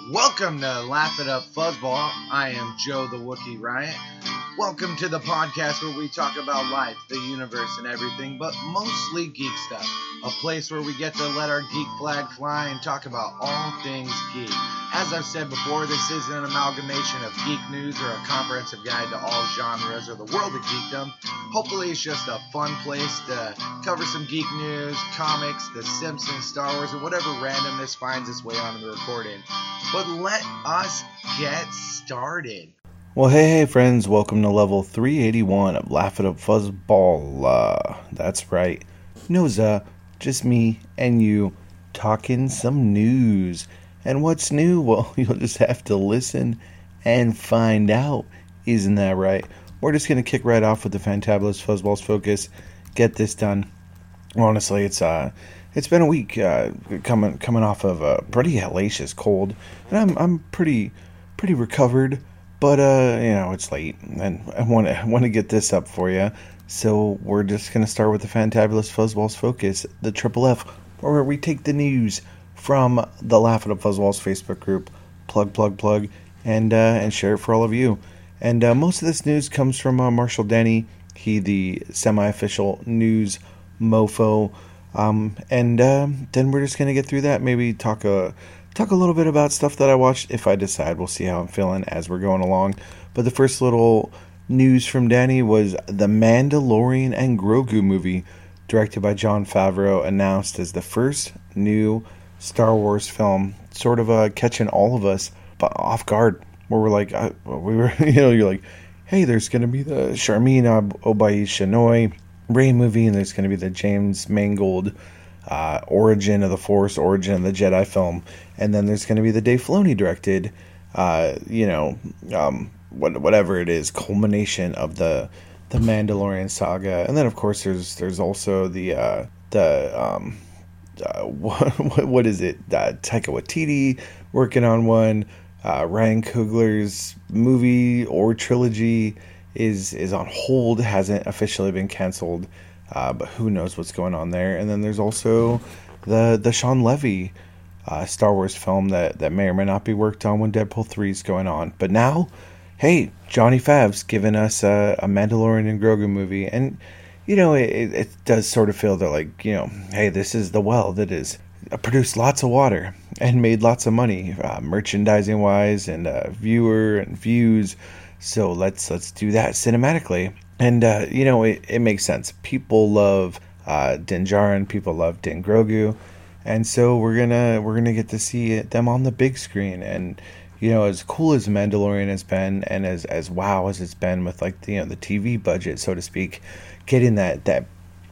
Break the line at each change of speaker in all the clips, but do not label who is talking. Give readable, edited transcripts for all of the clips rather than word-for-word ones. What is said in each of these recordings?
Welcome to Laugh It Up Fuzzball. I am Joe the Wookiee Riot. Welcome to the podcast where we talk about life, the universe, and everything, but mostly geek stuff. A place where we get to let our geek flag fly and talk about all things geek. As I've said before, this isn't an amalgamation of geek news or a comprehensive guide to all genres or the world of geekdom. Hopefully it's just a fun place to cover some geek news, comics, The Simpsons, Star Wars, or whatever randomness finds its way onto the recording. But let us get started.
Well, hey friends, welcome to level 381 of Laugh It Up Fuzzball. That's right, no, just me and you talking some news. And what's new? Well, you'll just have to listen and find out. Isn't that right? We're just going to kick right off with the Fantabulous Fuzzballs Focus. Get this done. Honestly, it's been a week coming off of a pretty hellacious cold, and I'm pretty recovered. But it's late, and I want to get this up for you. So we're just gonna start with the Fantabulous Fuzzballs Focus, the Triple F, where we take the news from the Laugh It Up Fuzzballs Facebook group, plug, and share it for all of you. And most of this news comes from Marshall Denny, he the semi-official news mofo. And then we're just gonna get through that. Maybe talk a little bit about stuff that I watched. If I decide, we'll see how I'm feeling as we're going along. But the first little news from Danny was The Mandalorian and Grogu movie, directed by Jon Favreau, announced as the first new Star Wars film, sort of catching all of us off guard. Where we're like, you're like, hey, there's going to be the Charmin Obayi-Chinoy Rey movie, and there's going to be the James Mangold Origin of the Force, Origin of the Jedi film, and then there's going to be the Dave Filoni directed, whatever it is, culmination of the Mandalorian saga. And then of course there's also what is it? Taika Waititi working on one. Ryan Coogler's movie or trilogy is on hold, hasn't officially been canceled. But who knows what's going on there. And then there's also the Sean Levy Star Wars film that may or may not be worked on when Deadpool 3 is going on. But now, hey, Johnny Fav's given us a Mandalorian and Grogu movie. And, it does sort of feel that, like, hey, this is the well that is produced lots of water and made lots of money, merchandising-wise and viewer and views. So let's do that cinematically. And, it makes sense. People love Din Djarin. People love Din Grogu. And so we're gonna get to see them on the big screen. And, as cool as Mandalorian has been, and as wow as it's been with, like, the TV budget, so to speak, getting that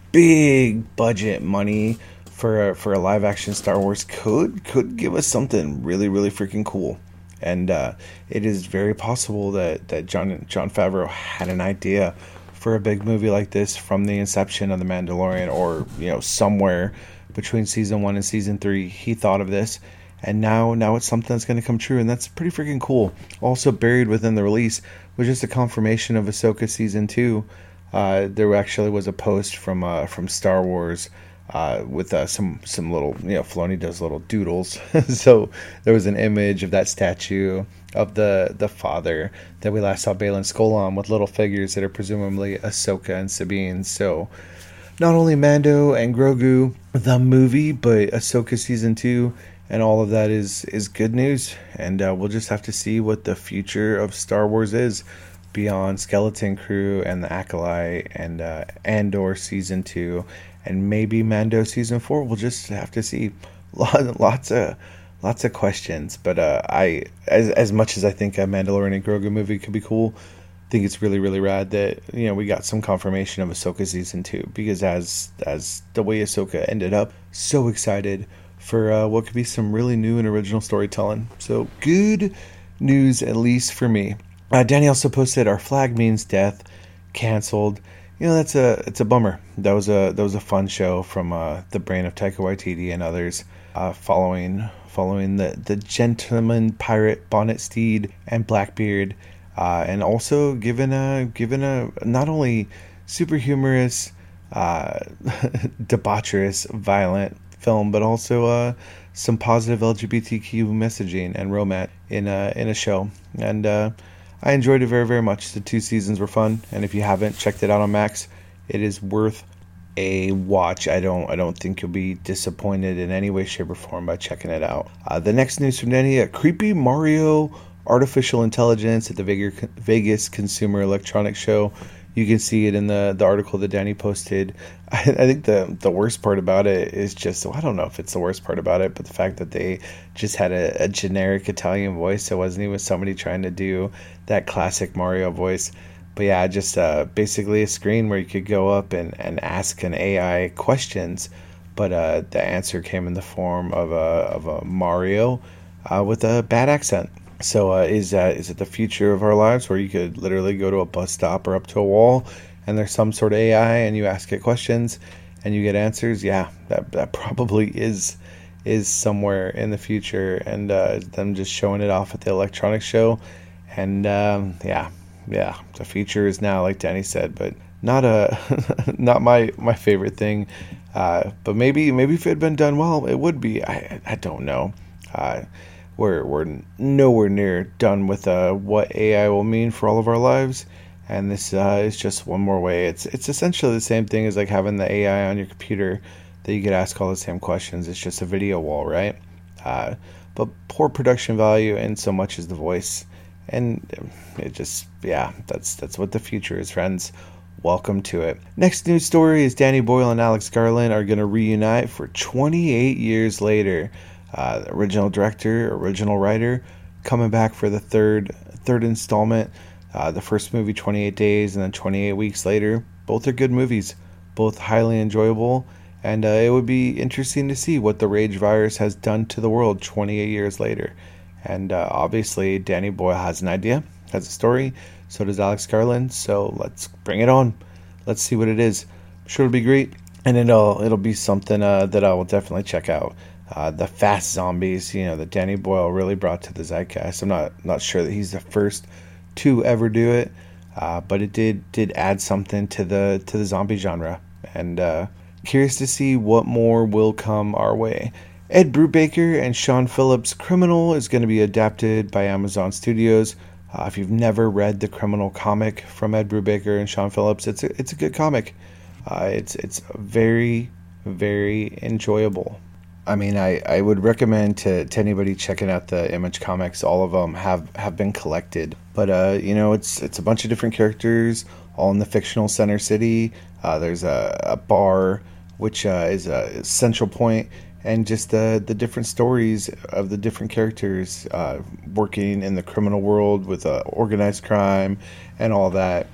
big budget money for a live action Star Wars could give us something really, really freaking cool. And it is very possible that Jon Favreau had an idea for a big movie like this from the inception of The Mandalorian, or somewhere between season 1 and season 3 he thought of this, and now it's something that's going to come true, and that's pretty freaking cool. Also buried within the release was just a confirmation of Ahsoka season 2. There actually was a post from Star Wars with some little, Filoni does little doodles. So there was an image of that statue of the father that we last saw Baylan Skoll on, with little figures that are presumably Ahsoka and Sabine. So not only Mando and Grogu, the movie, but Ahsoka season 2, and all of that is good news. And we'll just have to see what the future of Star Wars is beyond Skeleton Crew and the Acolyte and Andor season 2. And maybe Mando season 4. We'll just have to see. Lots of questions. But as much as I think a Mandalorian and Grogu movie could be cool, I think it's really, really rad that we got some confirmation of Ahsoka season 2. Because as the way Ahsoka ended up, so excited for what could be some really new and original storytelling. So good news, at least for me. Danny also posted Our Flag Means Death, canceled. It's a bummer. That was a fun show from the brain of Taika Waititi and others, following the gentleman pirate Bonnet Steed and Blackbeard, and also given a not only super humorous, debaucherous, violent film, but also some positive LGBTQ messaging and romance in a show. And I enjoyed it very, very much. The 2 seasons were fun, and if you haven't checked it out on Max, it is worth a watch. I don't think you'll be disappointed in any way, shape, or form by checking it out. The next news from Danny: a creepy Mario artificial intelligence at the Vegas Consumer Electronics Show. You can see it in the article that Danny posted. I think the worst part about it is just, well, I don't know if it's the worst part about it, but the fact that they just had a generic Italian voice. It wasn't even somebody trying to do that classic Mario voice. But yeah, just basically a screen where you could go up and ask an AI questions, but the answer came in the form of a Mario with a bad accent. So is it the future of our lives where you could literally go to a bus stop or up to a wall and there's some sort of AI and you ask it questions and you get answers? Yeah, that probably is somewhere in the future, and them just showing it off at the electronics show. And yeah, the future is now, like Danny said, but not not my favorite thing. But maybe if it had been done well, it would be. I don't know. We're nowhere near done with what AI will mean for all of our lives, and this is just one more way. It's essentially the same thing as like having the AI on your computer that you could ask all the same questions. It's just a video wall, right? But poor production value in so much as the voice, and it just, yeah, that's what the future is, friends. Welcome to it. Next news story is Danny Boyle and Alex Garland are going to reunite for 28 years later. The original director, original writer, coming back for the third installment. The first movie, 28 Days, and then 28 Weeks Later. Both are good movies, both highly enjoyable, and it would be interesting to see what the Rage virus has done to the world 28 years later. And obviously, Danny Boyle has an idea, has a story. So does Alex Garland. So let's bring it on. Let's see what it is. I'm sure it'll be great, and it'll be something that I will definitely check out. The fast zombies, that Danny Boyle really brought to the zeitgeist. I'm not sure that he's the first to ever do it, but it did add something to the zombie genre, and curious to see what more will come our way. Ed Brubaker and Sean Phillips' Criminal is going to be adapted by Amazon Studios. If you've never read the Criminal comic from Ed Brubaker and Sean Phillips, it's a good comic. It's very, very enjoyable. I mean, I would recommend to anybody checking out the Image comics. All of them have been collected, but it's a bunch of different characters, all in the fictional Center City. There's a bar, which is a central point, and just the different stories of the different characters working in the criminal world with organized crime and all that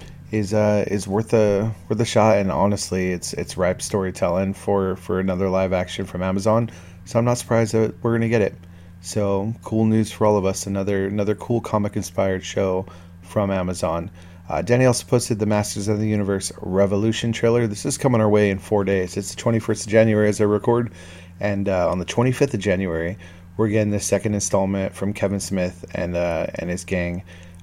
is worth a shot. And honestly, it's ripe storytelling for another live action from Amazon. So I'm not surprised that we're gonna get it. So cool news for all of us. Another cool comic inspired show from Amazon. Danny also posted the Masters of the Universe Revolution trailer. This is coming our way in 4 days. It's the 21st of January as I record, and on the 25th of January we're getting the second installment from Kevin Smith and his gang.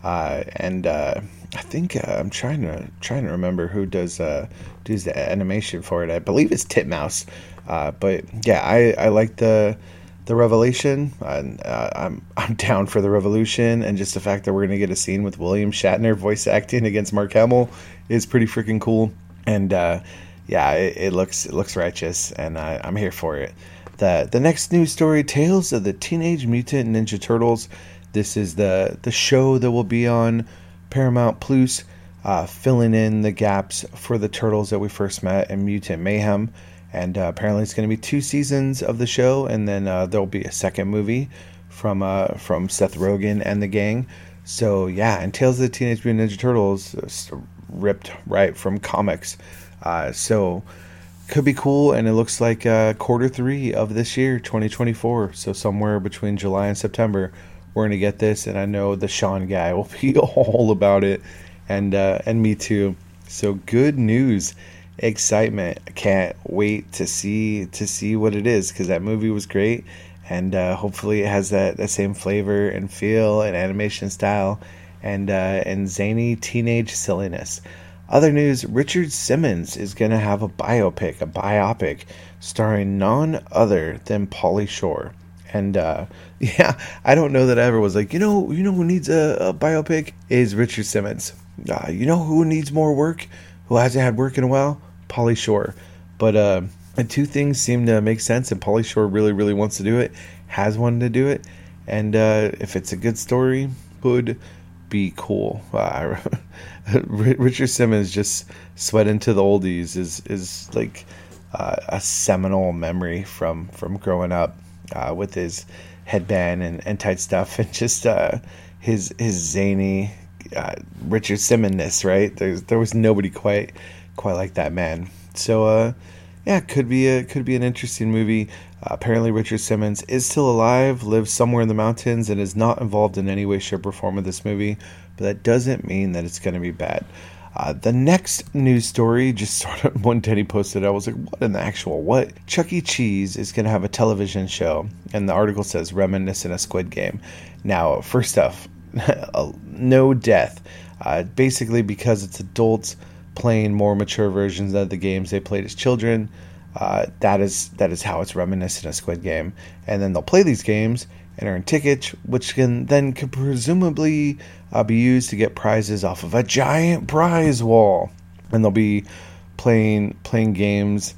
I think I'm trying to remember who does the animation for it. I believe it's Titmouse. But yeah, I like the Revelation. I'm down for the Revolution, and just the fact that we're gonna get a scene with William Shatner voice acting against Mark Hamill is pretty freaking cool. And yeah, it looks righteous, and I'm here for it. The next news story: Tales of the Teenage Mutant Ninja Turtles. This is the show that will be on Paramount Plus, filling in the gaps for the turtles that we first met in Mutant Mayhem. And apparently it's going to be 2 seasons of the show, and then there'll be a second movie from Seth Rogen and the gang. So yeah, and Tales of the Teenage Mutant Ninja Turtles ripped right from comics. So could be cool, and it looks like Q3 of this year, 2024. So somewhere between July and September, we're going to get this, and I know the Sean guy will be all about it, and me too. So good news. Excitement. I can't wait to see what it is, because that movie was great, and hopefully it has that same flavor and feel and animation style and zany teenage silliness. Other news, Richard Simmons is going to have a biopic starring none other than Pauly Shore. And yeah, I don't know that I ever was like, you know who needs a biopic is Richard Simmons. You know who needs more work, who hasn't had work in a while? Pauly Shore. But the two things seem to make sense, and Pauly Shore really, really wants to do it, has wanted to do it, and if it's a good story, would be cool. Richard Simmons just sweating to the oldies is like a seminal memory from growing up with his headband and tight stuff, and just his zany Richard Simmons-ness, right? There was nobody quite like that man. So yeah, could be an interesting movie. Apparently Richard Simmons is still alive, lives somewhere in the mountains, and is not involved in any way, shape, or form of this movie, but that doesn't mean that it's going to be bad. The next news story, just sort of when Teddy posted, I was like, what in the actual what? Chuck E. Cheese is going to have a television show, and the article says reminiscent of Squid Game. Now, first off, no death. Basically because it's adults playing more mature versions of the games they played as children. That is how it's reminiscent of Squid Game. And then they'll play these games and earn tickets, which could presumably be used to get prizes off of a giant prize wall. And they'll be playing games.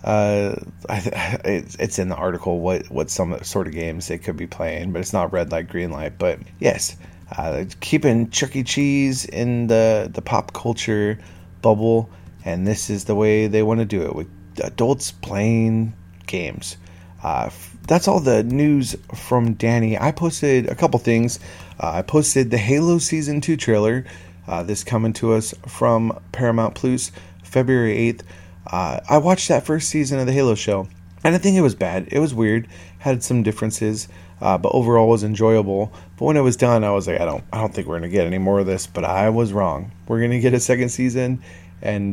It's in the article what some sort of games they could be playing, but it's not red light, green light. But yes, keeping Chuck E. Cheese in the pop culture bubble, and this is the way they want to do it, with adults playing games. That's all the news from Danny. I posted a couple things. I posted the Halo Season 2 trailer. This coming to us from Paramount Plus, February 8th. I watched that first season of the Halo show, and I think it was bad. It was weird, had some differences, but overall was enjoyable. But when it was done, I was like, I don't think we're going to get any more of this, but I was wrong. We're going to get a second season, and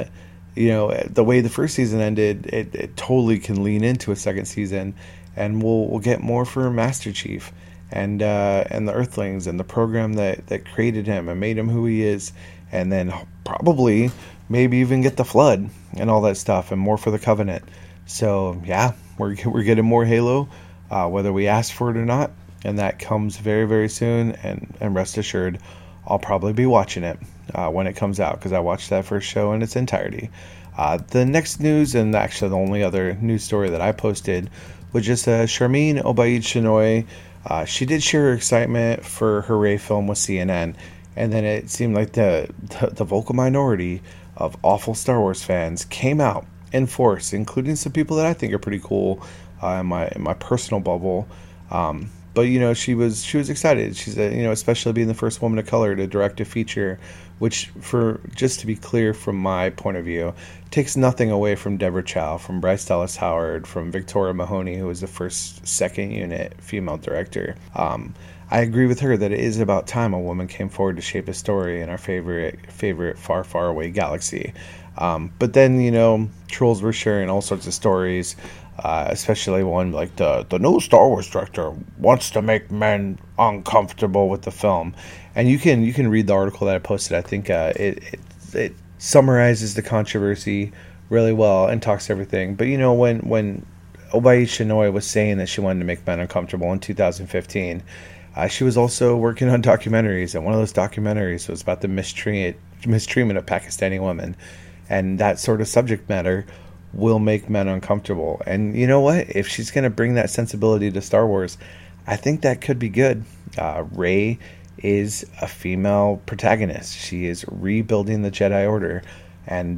the way the first season ended, it totally can lean into a second season, and we'll get more for Master Chief and the Earthlings and the program that created him and made him who he is, and then probably maybe even get the Flood and all that stuff, and more for the Covenant. So yeah, we're getting more Halo, whether we ask for it or not, and that comes very, very soon. And rest assured, I'll probably be watching it when it comes out, because I watched that first show in its entirety. The next news, and actually the only other news story that I posted, was just Sharmeen Obaid-Chinoy. She did share her excitement for her Rey film with CNN, and then it seemed like the vocal minority of awful Star Wars fans came out in force, including some people that I think are pretty cool in my personal bubble. But she was excited. She's especially being the first woman of color to direct a feature, which, for just to be clear from my point of view, takes nothing away from Deborah Chow, from Bryce Dallas Howard, from Victoria Mahoney, who was the first second unit female director. I agree with her that it is about time a woman came forward to shape a story in our favorite far, far away galaxy. But then, trolls were sharing all sorts of stories, especially one like the new Star Wars director wants to make men uncomfortable with the film. And you can read the article that I posted. I think it summarizes the controversy really well and talks everything. But when Obaid-Chinoy was saying that she wanted to make men uncomfortable in 2015, she was also working on documentaries, and one of those documentaries was about the mistreatment of Pakistani women, and that sort of subject matter will make men uncomfortable. And you know what? If she's going to bring that sensibility to Star Wars, I think that could be good. Rey is a female protagonist. She is rebuilding the Jedi Order, and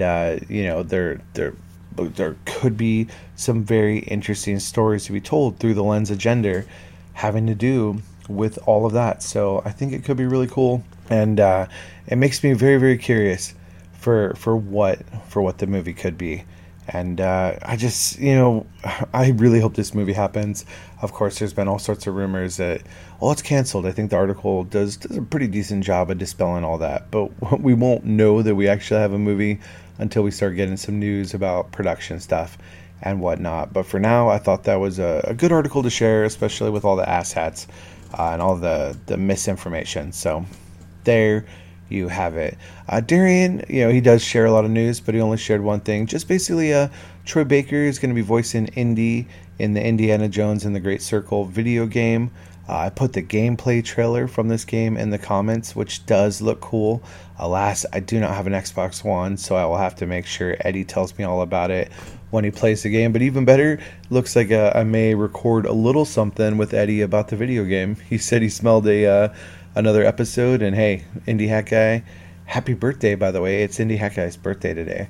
there could be some very interesting stories to be told through the lens of gender, having to do with all of that. So I think it could be really cool, and it makes me very, very curious for what the movie could be. And I just, I really hope this movie happens. Of course, there's been all sorts of rumors that, it's canceled. I think the article does a pretty decent job of dispelling all that. But we won't know that we actually have a movie until we start getting some news about production stuff and whatnot. But for now, I thought that was a good article to share, especially with all the asshats and all the misinformation. So there you have it. Darian, he does share a lot of news, but he only shared one thing. Just basically, Troy Baker is going to be voicing Indy in the Indiana Jones and the Great Circle video game. I put the gameplay trailer from this game in the comments, which does look cool. Alas, I do not have an Xbox One, so I will have to make sure Eddie tells me all about it when he plays the game. But even better, looks like I may record a little something with Eddie about the video game. He said he smelled another episode, and hey, Indie Hat Guy, happy birthday, by the way. It's Indie Hat Guy's birthday today.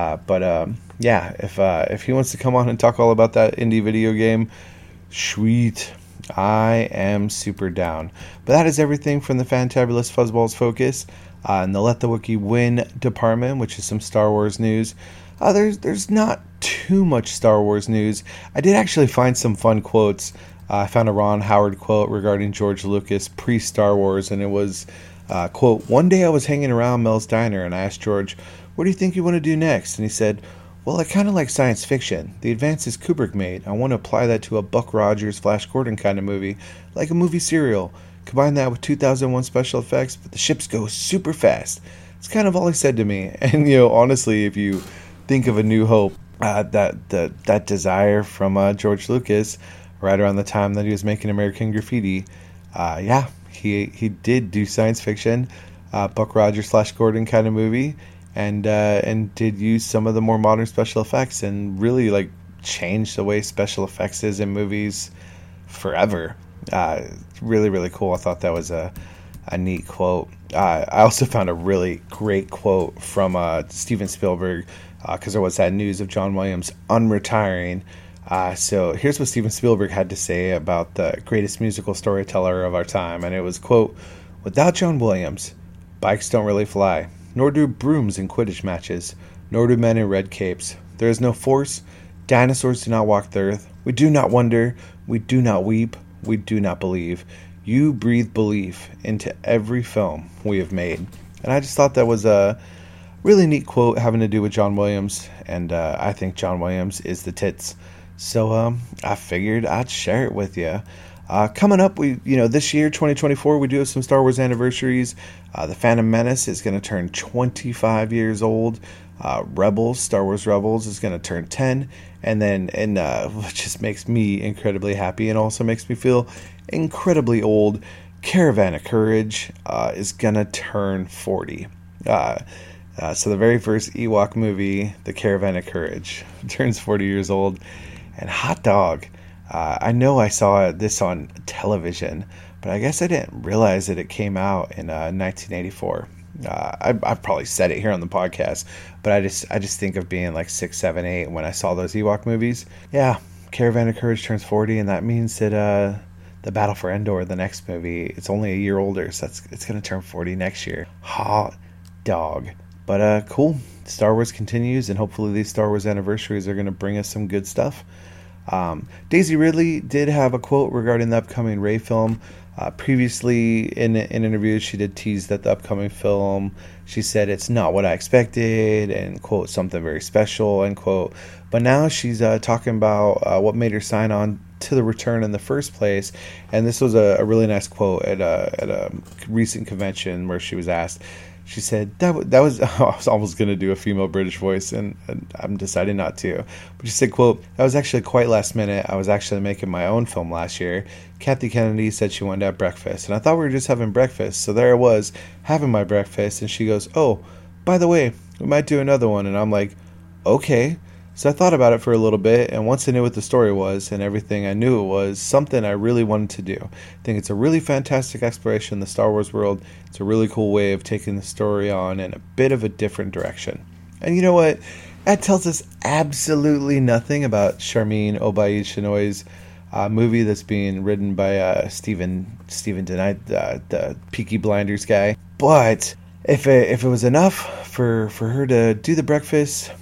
Yeah, if he wants to come on and talk all about that indie video game, sweet. I am super down. But that is everything from the Fantabulous Fuzzballs Focus in the Let the Wookiee Win department, which is some Star Wars news. There's not too much Star Wars news. I did actually find some fun quotes. I found a Ron Howard quote regarding George Lucas pre-Star Wars, and it was, quote, "One day I was hanging around Mel's Diner, and I asked George, what do you think you want to do next? And he said, well, I kind of like science fiction. The advances Kubrick made. I want to apply that to a Buck Rogers, Flash Gordon kind of movie, like a movie serial. Combine that with 2001 special effects, but the ships go super fast." It's kind of all he said to me. And, honestly, if you think of A New Hope, that desire from George Lucas, right around the time that he was making American Graffiti, he did do science fiction, Buck Rogers, Flash Gordon kind of movie, and did use some of the more modern special effects and really changed the way special effects is in movies forever. Really, really cool. I thought that was a neat quote. I also found a really great quote from Steven Spielberg, because there was that news of John Williams unretiring. So here's what Steven Spielberg had to say about the greatest musical storyteller of our time. And it was, quote, "Without John Williams, bikes don't really fly, nor do brooms in Quidditch matches, nor do men in red capes. There is no force. Dinosaurs do not walk the earth. We do not wonder. We do not weep. We do not believe. You breathe belief into every film we have made." And I just thought that was a really neat quote having to do with John Williams. And I think John Williams is the tits. So I figured I'd share it with you. Coming up, this year, 2024, we do have some Star Wars anniversaries. The Phantom Menace is going to turn 25 years old. Star Wars Rebels is going to turn 10. And what just makes me incredibly happy and also makes me feel incredibly old, Caravan of Courage is going to turn 40. So the very first Ewok movie, The Caravan of Courage, turns 40 years old. And hot dog, I know I saw this on television, but I guess I didn't realize that it came out in 1984. I've probably said it here on the podcast, but I just think of being like 6, 7, 8 when I saw those Ewok movies. Yeah, Caravan of Courage turns 40, and that means that the Battle for Endor, the next movie, it's only a year older, so it's going to turn 40 next year. Hot dog. But cool. Star Wars continues, and hopefully these Star Wars anniversaries are going to bring us some good stuff. Daisy Ridley did have a quote regarding the upcoming Rey film. Previously in interviews, she did tease that the upcoming film, she said it's not what I expected, and quote, something very special, end quote. But now she's talking about what made her sign on to the return in the first place. And this was a really nice quote at a recent convention where she was asked. She said, that was, I was almost going to do a female British voice, and I'm deciding not to. But she said, quote, "That was actually quite last minute. I was actually making my own film last year. Kathy Kennedy said she wanted to have breakfast, and I thought we were just having breakfast. So there I was, having my breakfast, and she goes, oh, by the way, we might do another one." And I'm like, okay. So I thought about it for a little bit, and once I knew what the story was and everything, I knew it was something I really wanted to do. I think it's a really fantastic exploration in the Star Wars world. It's a really cool way of taking the story on in a bit of a different direction. And you know what? That tells us absolutely nothing about Sharmeen Obaid-Chinoy's movie that's being written by Stephen DeKnight, the Peaky Blinders guy. But if it was enough for her to do the breakfast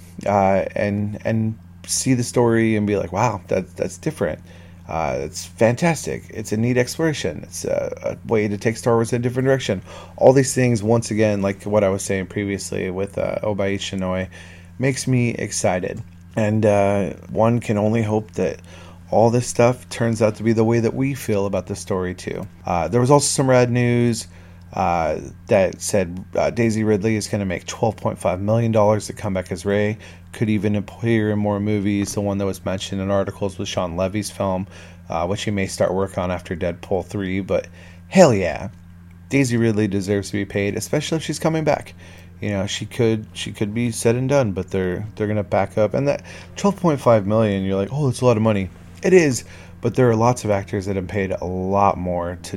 and see the story and be like, wow, that's different. It's fantastic. It's a neat exploration. It's a way to take Star Wars in a different direction. All these things, once again, like what I was saying previously with Obaid-Chinoy, makes me excited. And one can only hope that all this stuff turns out to be the way that we feel about the story too. There was also some rad news. that said Daisy Ridley is going to make $12.5 million to come back as Rey. Could even appear in more movies. The one that was mentioned in articles was Sean Levy's film, which he may start work on after Deadpool 3. But hell yeah, Daisy Ridley deserves to be paid, especially if she's coming back. You know, she could be said and done, but they're gonna back up. And that 12.5 million, you're like, oh, that's a lot of money. It is, but there are lots of actors that have paid a lot more to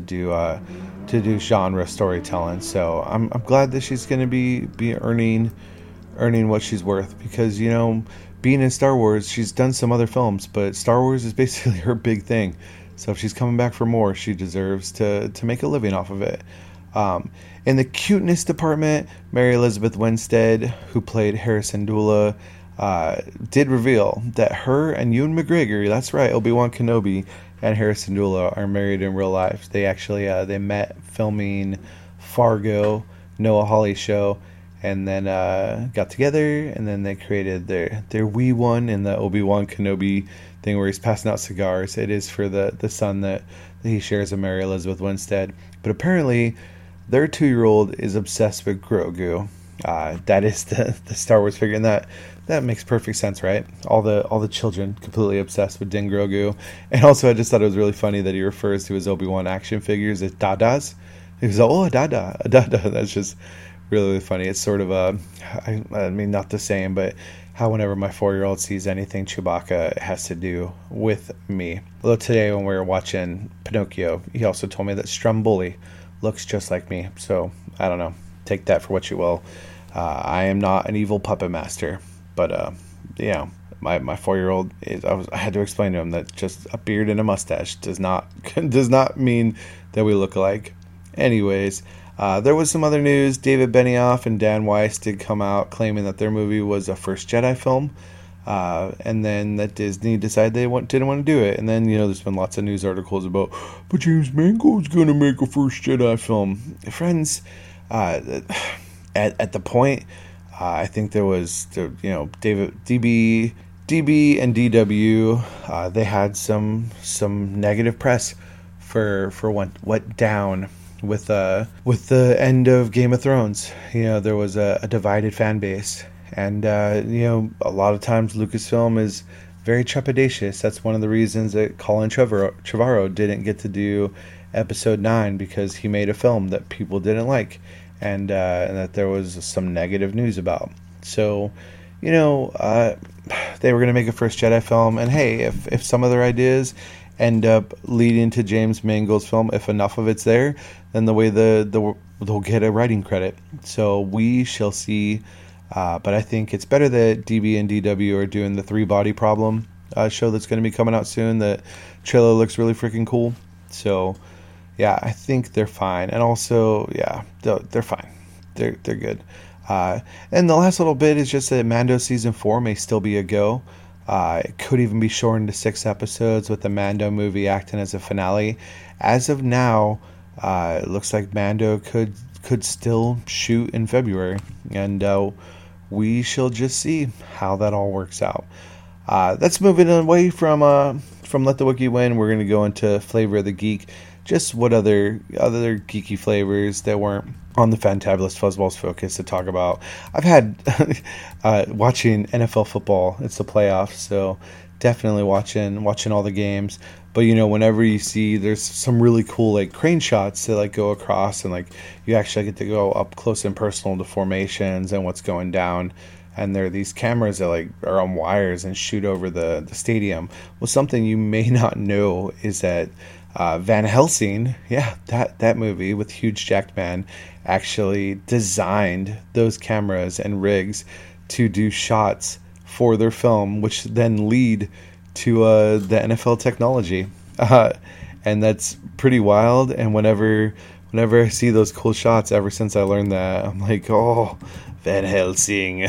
do genre storytelling. So I'm glad that she's gonna be earning what she's worth, because, you know, being in Star Wars, she's done some other films, but Star Wars is basically her big thing. So if she's coming back for more, she deserves to make a living off of it. In the cuteness department, Mary Elizabeth Winstead, who played Hera Syndulla, did reveal that her and Ewan McGregor, that's right, Obi-Wan Kenobi and Hera Syndulla, are married in real life. They actually they met filming Fargo, Noah Hawley's show, and then got together, and then they created their wee one in the Obi-Wan Kenobi thing where he's passing out cigars. It is for the son that he shares with Mary Elizabeth Winstead. But apparently, their 2-year-old is obsessed with Grogu. That is the Star Wars figure, and that makes perfect sense, right? All the children completely obsessed with Din Grogu. And also, I just thought it was really funny that he refers to his Obi-Wan action figures as Dadas. He was like, oh, a Dada. That's just really, really funny. It's sort of I mean, not the same, but how whenever my 4-year-old sees anything Chewbacca, it has to do with me. Although today when we were watching Pinocchio, he also told me that Stromboli looks just like me. So I don't know. Take that for what you will. I am not an evil puppet master, but yeah, my 4-year-old is. I had to explain to him that just a beard and a mustache does not mean that we look alike. Anyways, there was some other news. David Benioff and Dan Weiss did come out claiming that their movie was a First Jedi film, and then that Disney decided they didn't want to do it. And then, you know, there's been lots of news articles about, but James Mangold's going to make a First Jedi film. Friends, at the point, I think there was, you know, DB and DW, they had some negative press for what went down with the end of Game of Thrones. You know, there was a divided fan base, and you know, a lot of times Lucasfilm is very trepidatious. That's one of the reasons that Colin Trevorrow didn't get to do Episode 9, because he made a film that people didn't like, and that there was some negative news about. So, you know, they were going to make a First Jedi film, and hey, if some of their ideas end up leading to James Mangold's film, if enough of it's there, then they'll get a writing credit. So we shall see. But I think it's better that DB and DW are doing the 3 Body Problem show that's going to be coming out soon. The trailer looks really freaking cool. So yeah, I think they're fine. And also, yeah, they're fine. They're good. And the last little bit is just that Mando Season 4 may still be a go. It could even be shortened to 6 episodes, with the Mando movie acting as a finale. As of now, it looks like Mando could still shoot in February, and we shall just see how that all works out. That's moving away from Let the Wookiee Win. We're going to go into Flavor of the Geek. Just what other geeky flavors that weren't on the Fantabulous Fuzzballs focus to talk about. I've had watching NFL football. It's the playoffs, so definitely watching all the games. But, you know, whenever you see, there's some really cool like crane shots that like go across, and like you actually get to go up close and personal to formations and what's going down. And there are these cameras that like are on wires and shoot over the stadium. Well, something you may not know is that Van Helsing, yeah, that movie with Hugh Jackman, actually designed those cameras and rigs to do shots for their film, which then lead to the NFL technology, and that's pretty wild. And whenever I see those cool shots, ever since I learned that, I'm like, oh, Van Helsing.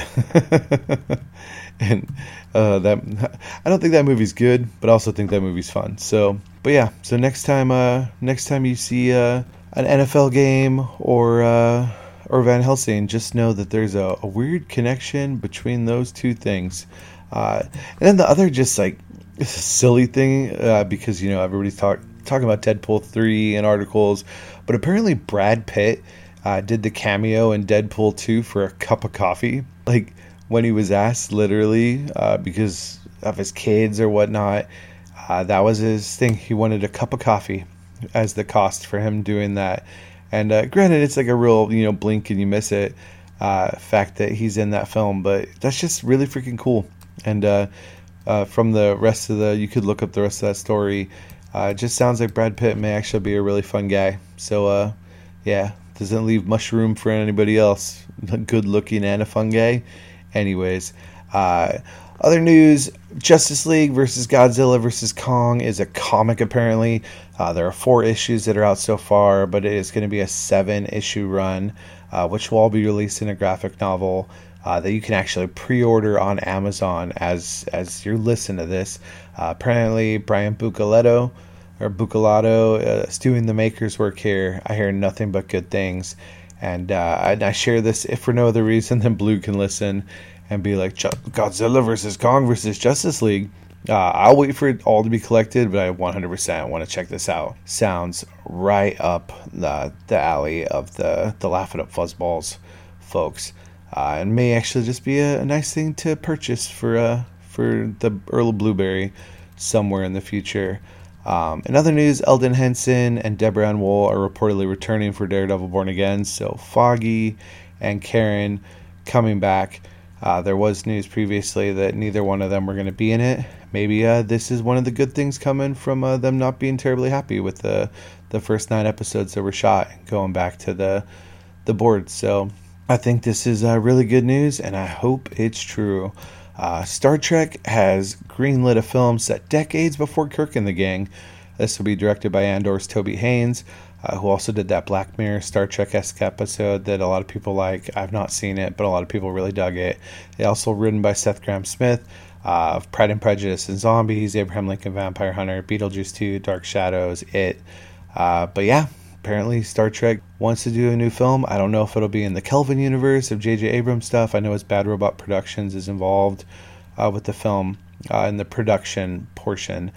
And that, I don't think that movie's good, but I also think that movie's fun. So, but yeah, so next time you see an NFL game or Van Helsing, just know that there's a weird connection between those two things. And then the other just like silly thing, because, you know, everybody's talking about Deadpool 3 in articles, but apparently Brad Pitt did the cameo in Deadpool 2 for a cup of coffee. Like, when he was asked, literally, because of his kids or whatnot, that was his thing. He wanted a cup of coffee as the cost for him doing that. And granted, it's like a real, blink and you miss it fact that he's in that film, but that's just really freaking cool. And from the rest of you could look up the rest of that story. It just sounds like Brad Pitt may actually be a really fun guy. So, yeah, doesn't leave much room for anybody else. Good looking and a fun guy. Anyways, other news, Justice League versus Godzilla versus Kong is a comic apparently. There are 4 issues that are out so far, but it is going to be a 7-issue run, which will all be released in a graphic novel that you can actually pre-order on Amazon as you listen to this. Apparently, Brian Buccellato is doing the maker's work here. I hear nothing but good things. And I share this, if for no other reason than Blue can listen and be like, Godzilla versus Kong versus Justice League. I'll wait for it all to be collected, but I 100% want to check this out. Sounds right up the alley of the Laugh It Up Fuzzballs folks. And may actually just be a nice thing to purchase for the Earl of Blueberry somewhere in the future. In other news, Eldon Henson and Deborah Ann Woll are reportedly returning for Daredevil Born Again. So Foggy and Karen coming back. There was news previously that neither one of them were going to be in it. Maybe this is one of the good things coming from them not being terribly happy with the first 9 episodes that were shot and going back to the board. So I think this is really good news, and I hope it's true. Star Trek has greenlit a film set decades before Kirk and the gang. This will be directed by Andor's Toby Haynes, who also did that Black Mirror Star Trek-esque episode that a lot of people like. I've not seen it, but a lot of people really dug it. It's also written by Seth Grahame-Smith of Pride and Prejudice and Zombies, Abraham Lincoln Vampire Hunter, Beetlejuice 2, Dark Shadows, It. But yeah, apparently Star Trek wants to do a new film. I don't know if it'll be in the Kelvin universe of J.J. Abrams stuff. I know it's Bad Robot Productions is involved with the film in the production portion.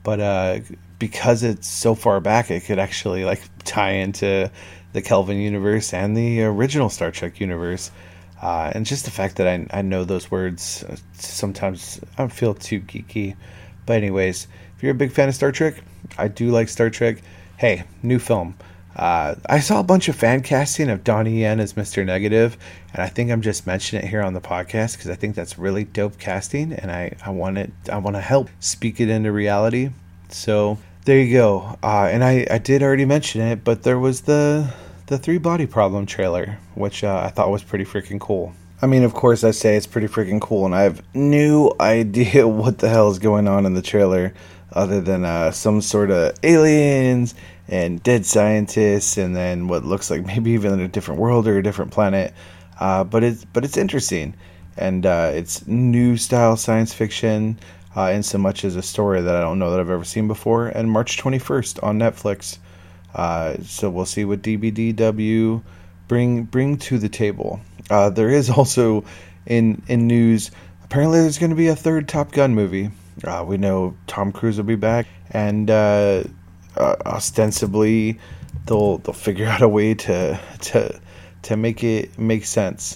But because it's so far back, it could actually tie into the Kelvin universe and the original Star Trek universe. And just the fact that I know those words, sometimes I feel too geeky. But anyways, if you're a big fan of Star Trek, I do like Star Trek. Hey, new film. I saw a bunch of fan casting of Donnie Yen as Mr. Negative, and I think I'm just mentioning it here on the podcast because I think that's really dope casting, and I want to help speak it into reality. So there you go. And I did already mention it, but there was the 3 Body Problem trailer, which I thought was pretty freaking cool. I mean, of course, I say it's pretty freaking cool, and I have no idea what the hell is going on in the trailer, other than some sort of aliens and dead scientists, and then what looks like maybe even a different world or a different planet. But it's interesting, and it's new style science fiction, in so much as a story that I don't know that I've ever seen before. And March 21st on Netflix. So we'll see what DBDW bring to the table. There is also in news, apparently there's going to be a 3rd Top Gun movie. We know Tom Cruise will be back, and ostensibly they'll figure out a way to make it make sense.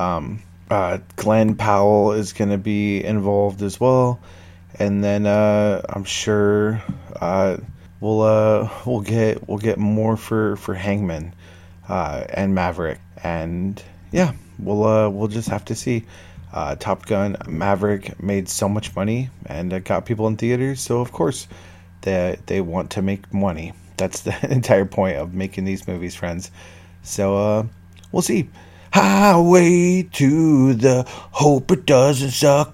Glenn Powell is going to be involved as well, and then I'm sure we'll get more for Hangman and Maverick, and yeah, we'll just have to see. Top Gun Maverick made so much money and got people in theaters, so of course they want to make money. That's the entire point of making these movies, friends. So we'll see. Highway to the hope it doesn't suck,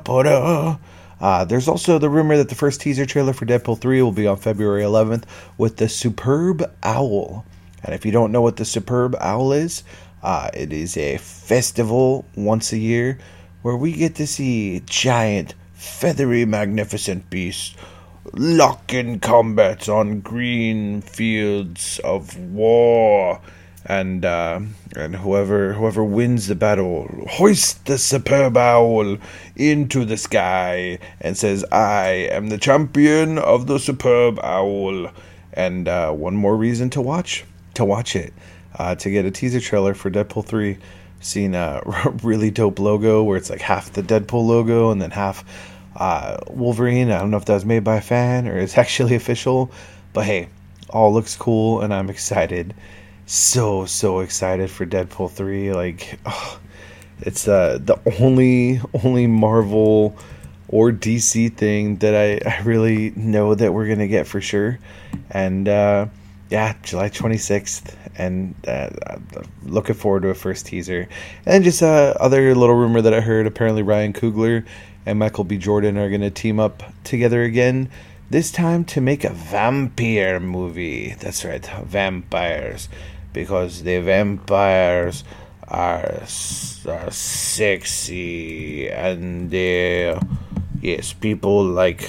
there's also the rumor that the first teaser trailer for Deadpool 3 will be on February 11th with the Superb Owl. And if you don't know what the Superb Owl is, it is a festival once a year where we get to see giant, feathery, magnificent beasts lock in combats on green fields of war. and whoever wins the battle hoist the superb owl into the sky and says, "I am the champion of the superb owl." And one more reason to watch it, to get a teaser trailer for Deadpool 3. Seen a really dope logo where it's like half the Deadpool logo and then half Wolverine. I don't know if that was made by a fan or it's actually official, but hey, all looks cool and I'm excited. So excited for Deadpool 3. Like, it's the only Marvel or DC thing that I really know that we're gonna get for sure. And yeah, July 26th, and looking forward to a first teaser. And just other little rumor that I heard, apparently Ryan Coogler and Michael B. Jordan are going to team up together again, this time to make a vampire movie. That's right, vampires, because the vampires are sexy, and yes, people like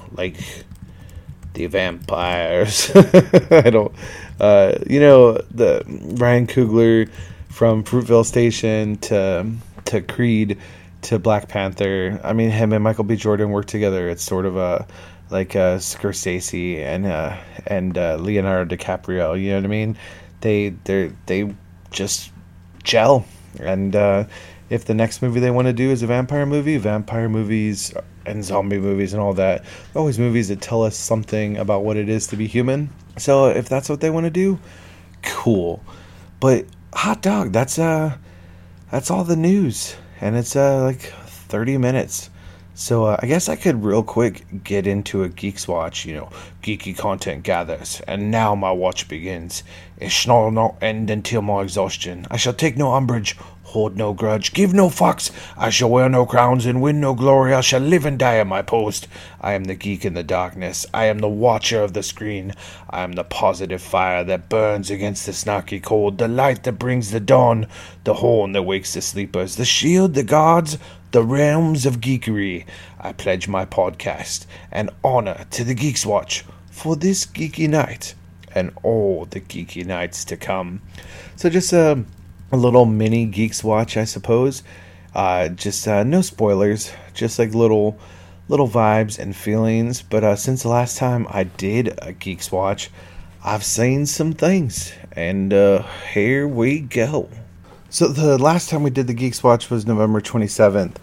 the vampires. I don't, the Ryan Coogler from Fruitvale Station to Creed to Black Panther. I mean, him and Michael B. Jordan work together. It's sort of like Scorsese and Leonardo DiCaprio. You know what I mean? They just gel. And if the next movie they want to do is a vampire movies and zombie movies and all that, always movies that tell us something about what it is to be human. So if that's what they want to do, cool. But hot dog, that's all the news, and it's like 30 minutes. So I guess I could real quick get into a Geek's Watch. Geeky content gathers, and now my watch begins. It shall not end until my exhaustion. I shall take no umbrage, hold no grudge, give no fucks. I shall wear no crowns and win no glory. I shall live and die at my post. I am the geek in the darkness. I am the watcher of the screen. I am the positive fire that burns against the snarky cold, the light that brings the dawn, the horn that wakes the sleepers, the shield that guards the realms of geekery. I pledge my podcast and honor to the Geek's Watch for this geeky night and all the geeky nights to come. So just a little mini Geek's Watch, I suppose. Just no spoilers, just like little vibes and feelings. But since the last time I did a Geek's Watch, I've seen some things, and here we go. So the last time we did the Geek's Watch was November 27th.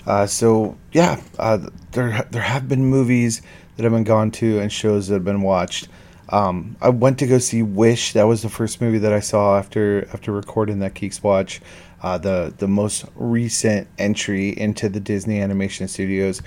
There have been movies that have been gone to and shows that have been watched. I went to go see Wish. That was the first movie that I saw after recording that Geek's Watch. The most recent entry into the Disney Animation Studios.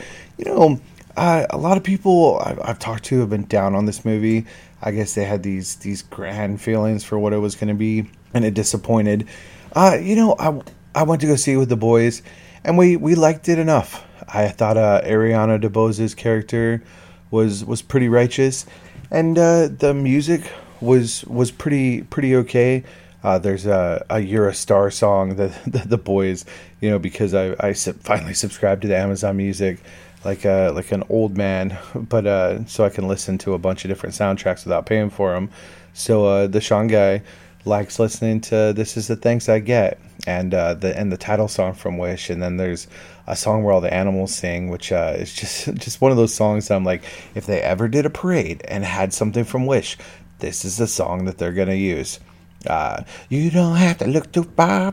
A lot of people I've talked to have been down on this movie. I guess they had these grand feelings for what it was going to be, and it disappointed. I went to go see it with the boys, and we liked it enough. I thought Ariana DeBose's character was pretty righteous, and the music was pretty okay. There's a "You're a Star" song that the boys, because I finally subscribed to the Amazon Music like an old man, but so I can listen to a bunch of different soundtracks without paying for them. So the Sean guy likes listening to "This Is the Thanks I Get" and the title song from Wish, and then there's a song where all the animals sing, which is just one of those songs that I'm like, if they ever did a parade and had something from Wish, this is the song that they're gonna use. You don't have to look too far,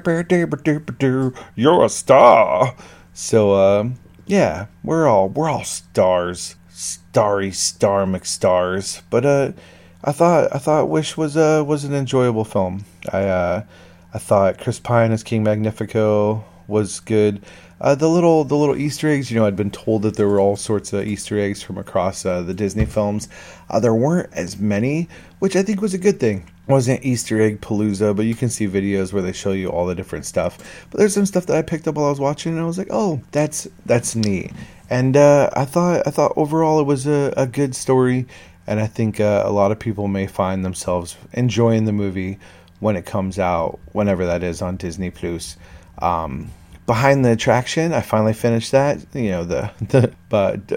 you're a star. So yeah, we're all stars, starry star McStars. But I thought Wish was an enjoyable film. I thought Chris Pine as King Magnifico was good. The little Easter eggs, I'd been told that there were all sorts of Easter eggs from across the Disney films. There weren't as many, which I think was a good thing. It wasn't Easter egg palooza, but you can see videos where they show you all the different stuff. But there's some stuff that I picked up while I was watching, and I was like, oh, that's neat. And I thought overall it was a good story, and I think a lot of people may find themselves enjoying the movie when it comes out, whenever that is, on Disney Plus. Behind the Attraction, I finally finished that. The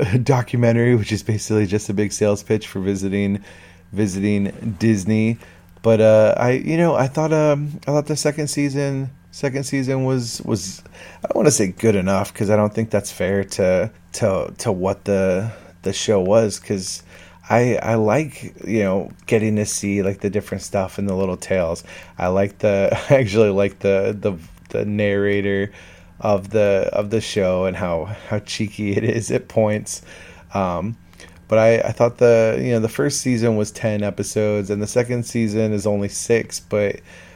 documentary, which is basically just a big sales pitch for visiting Disney. But I thought the second season was I don't want to say good enough, because I don't think that's fair to what the show was, because I like, getting to see like the different stuff and the little tales. I actually like the narrator of the show, and how cheeky it is at points. But I thought the first season was 10 episodes, and the second season is only 6, but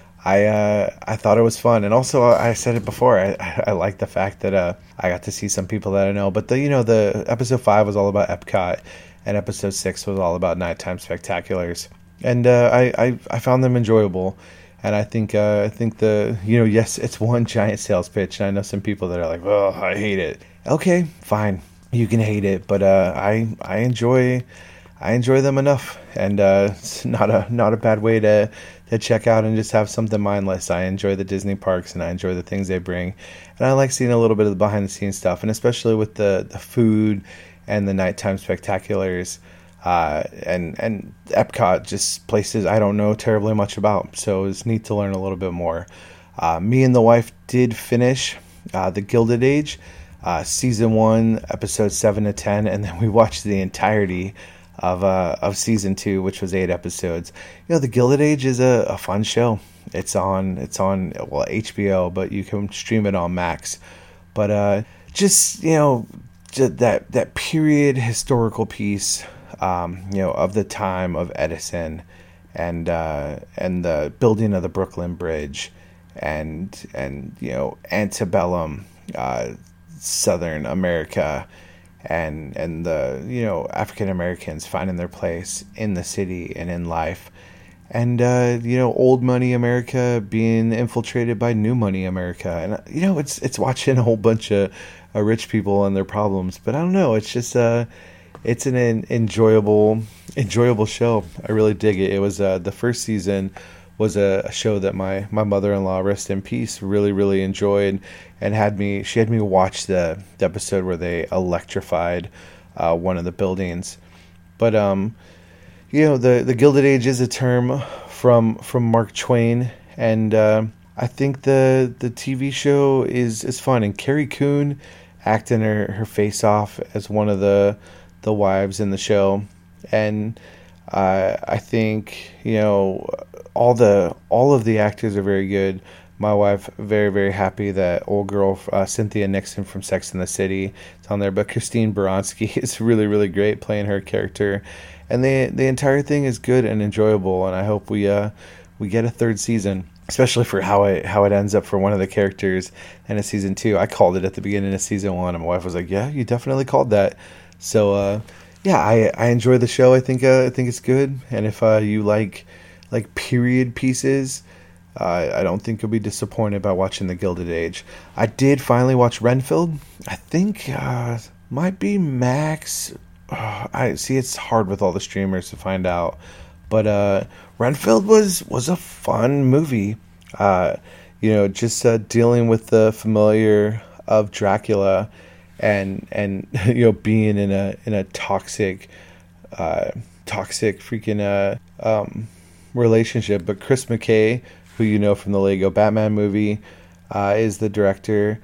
I thought it was fun. And also, I said it before, I like the fact that I got to see some people that I know. But the episode 5 was all about Epcot, and episode 6 was all about nighttime spectaculars. And I found them enjoyable. And I think yes, it's one giant sales pitch, and I know some people that are like, oh, I hate it. Okay, fine, you can hate it, but I enjoy them enough, and it's not a bad way to check out and just have something mindless. I enjoy the Disney parks, and I enjoy the things they bring, and I like seeing a little bit of the behind the scenes stuff, and especially with the food and the nighttime spectaculars. And Epcot, just places I don't know terribly much about, so it's neat to learn a little bit more. Me and the wife did finish The Gilded Age, season 1, episodes 7 to 10, and then we watched the entirety of season 2, which was 8 episodes. The Gilded Age is a fun show. It's on HBO, but you can stream it on Max. But just that period historical piece. Of the time of Edison, and the building of the Brooklyn Bridge, and antebellum Southern America, and the African Americans finding their place in the city and in life, and old money America being infiltrated by new money America, and it's watching a whole bunch of rich people and their problems, but I don't know, it's just it's an enjoyable show. I really dig it. It was the first season was a show that my mother-in-law, rest in peace, really, really enjoyed, and she had me watch the episode where they electrified one of the buildings. But the Gilded Age is a term from Mark Twain, and I think the TV show is fun, and Carrie Coon acting her face off as one of the wives in the show, and I think all of the actors are very good. My wife very, very happy that old girl Cynthia Nixon from Sex and the City is on there, but Christine Baranski is really, really great playing her character, and the entire thing is good and enjoyable, and I hope we get a third season, especially for how it ends up for one of the characters in a season 2. I called it at the beginning of season 1, and my wife was like, yeah, you definitely called that. So I enjoy the show. I think it's good, and if you like period pieces, I don't think you'll be disappointed by watching The Gilded Age. I did finally watch Renfield. I think might be Max. I see, it's hard with all the streamers to find out, but Renfield was a fun movie. Just dealing with the familiar of Dracula. And being in a toxic freaking relationship. But Chris McKay, who from the Lego Batman movie, is the director.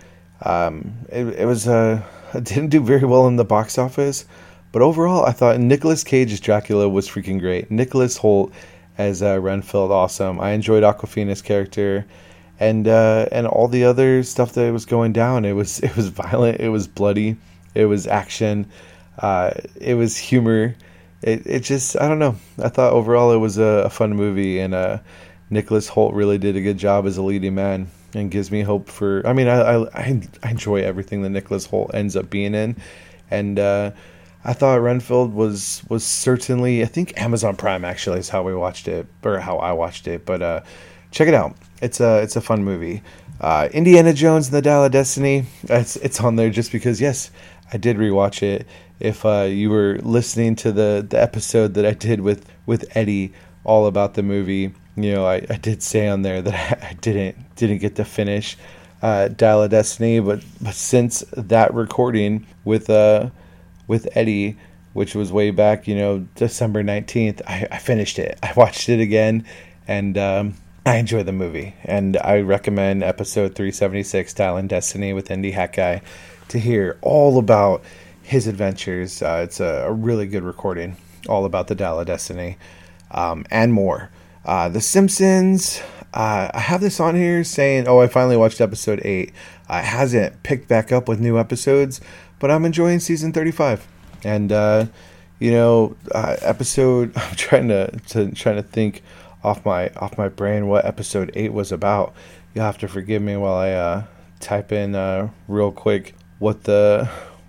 It didn't do very well in the box office, but overall I thought Nicolas Cage's Dracula was freaking great. Nicholas Hoult as Renfield, awesome. I enjoyed Awkwafina's character. And all the other stuff that was going down, it was violent, it was bloody, it was action, it was humor. It just, I don't know. I thought overall it was a fun movie, and Nicholas Hoult really did a good job as a leading man, and gives me hope for. I mean, I enjoy everything that Nicholas Hoult ends up being in, and I thought Renfield was certainly. I think Amazon Prime actually is how we watched it, or how I watched it, but check it out. It's a fun movie. Indiana Jones and the Dial of Destiny. It's on there just because, yes, I did rewatch it. If you were listening to the episode that I did with Eddie all about the movie, I did say on there that I didn't get to finish Dial of Destiny, but since that recording with Eddie, which was way back, December 19th, I finished it. I watched it again. And I enjoy the movie. And I recommend episode 376, Dial and Destiny with Indy Hat Guy, to hear all about his adventures. It's a really good recording, all about the Dial of Destiny, and more. The Simpsons, I have this on here saying, I finally watched episode 8. It hasn't picked back up with new episodes, but I'm enjoying season 35. And, episode, I'm trying to think off my brain what episode 8 was about. You'll have to forgive me while I type in real quick what the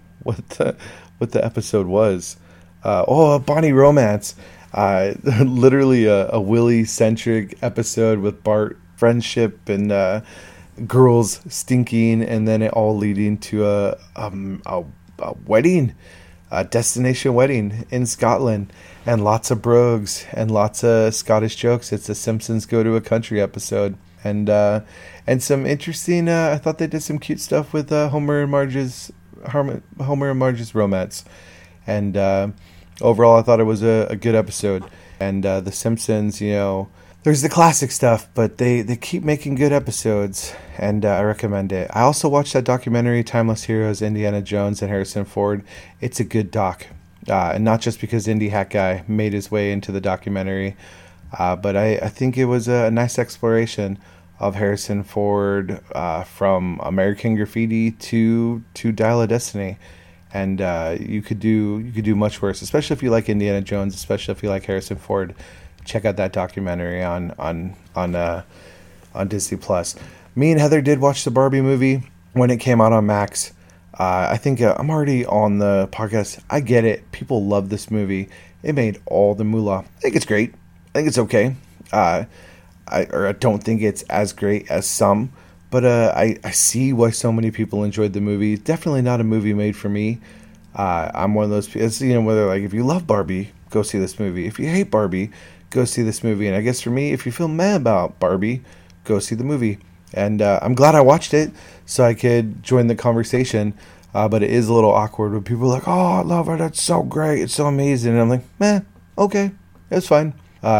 episode was. Bonnie Romance. Literally a Willie-centric episode with Bart friendship and girls stinking, and then it all leading to a wedding, a destination wedding in Scotland, and lots of brogues and lots of Scottish jokes. It's a Simpsons Go to a Country episode, and some interesting. I thought they did some cute stuff with Homer and Marge's romance, and overall, I thought it was a good episode. And The Simpsons, there's the classic stuff, but they keep making good episodes, and I recommend it. I also watched that documentary, Timeless Heroes, Indiana Jones and Harrison Ford. It's a good doc, and not just because Indy Hat Guy made his way into the documentary, but I think it was a nice exploration of Harrison Ford from American Graffiti to Dial of Destiny. And you could do much worse, especially if you like Indiana Jones, especially if you like Harrison Ford. Check out that documentary on Disney Plus. Me and Heather did watch the Barbie movie when it came out on Max. I think I'm already on the podcast. I get it. People love this movie. It made all the moolah. I think it's great. I think it's okay. I don't think it's as great as some. But I see why so many people enjoyed the movie. Definitely not a movie made for me. I'm one of those people, whether like if you love Barbie, go see this movie. If you hate Barbie, go see this movie. And I guess for me, if you feel mad about Barbie, go see the movie. And I'm glad I watched it so I could join the conversation. But it is a little awkward when people are like, "Oh, I love her. That's so great. It's so amazing." And I'm like, okay, it's fine.